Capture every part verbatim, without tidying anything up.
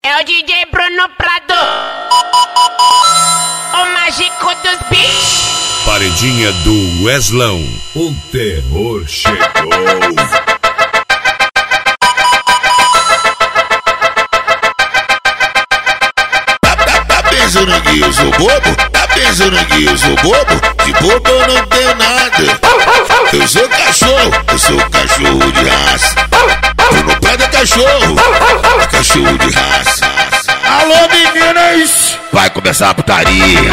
É o D J Bruno Prado, o mágico dos beats. Paredinha do Weslão. O terror chegou. Pensando que eu sou bobo? Tá pensando que eu sou bobo? De bobo eu não tenho nada. Eu sou cachorro, eu sou cachorro de raça. Eu não pego cachorro, é cachorro de raça. Alô meninas, vai começar a putaria.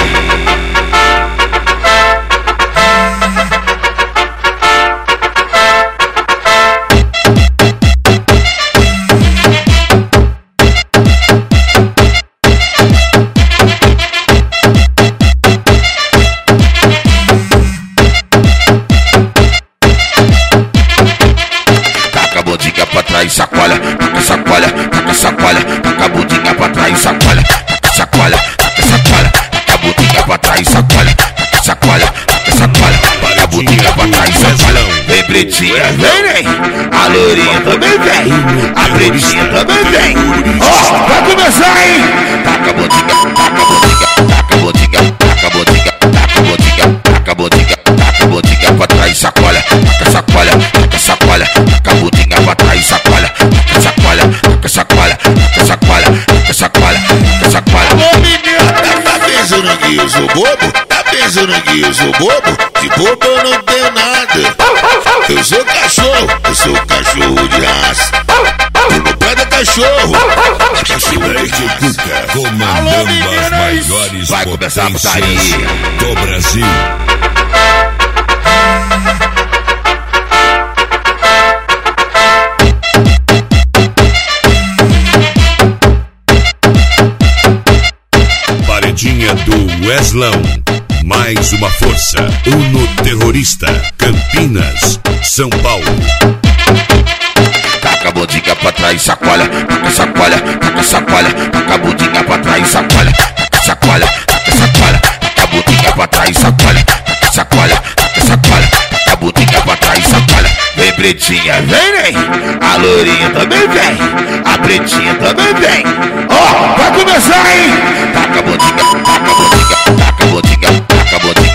Pra trás, sacola, taca sacola, taca sacola, taca a budinha pra trás, sacola, taca sacola, taca sacola, taca a budinha pra trás, sacola, taca sacola, taca sacola, taca a budinha pra trás, sacola. Vem pretinha, vem, vem, a lourinha também vem, a pretinha também vem. Ó, oh, vai começar, hein? Taca a budinha, taca a budinha, taca a budinha, taca a budinha, taca a budinha, taca a budinha, taca a budinha pra trás, sacola, taca sacola, taca sacola, taca a budinha pra trás, sacola, taca sacola, taca sacola, taca sacola, taca sacola, taca sacola. Alô menina, tá pensando que eu sou bobo? Tá pensando que eu sou bobo? De bobo eu não tenho nada. Eu sou cachorro, eu sou cachorro de raça. Eu não pego cachorro, é cachorro de raça. Comandando as maiores vai começar a putaria do Brasil. Paredinha do Weslão. Mais uma força. Uno Terrorista. Campinas, São Paulo. Taca a budinha pra trás, sacola, taca sacola, taca sacola, taca a budinha pra trás, sacola, taca sacola, taca sacola, taca a budinha pra trás, sacola, taca sacola, taca sacola, taca a budinha pra trás, sacola. Vem pretinha, vem, vem, a lourinha também vem, a pretinha também vem. Ó, oh, vai começar, hein? Taca a budinha, taca a budinha, taca a budinha, taca a budinha.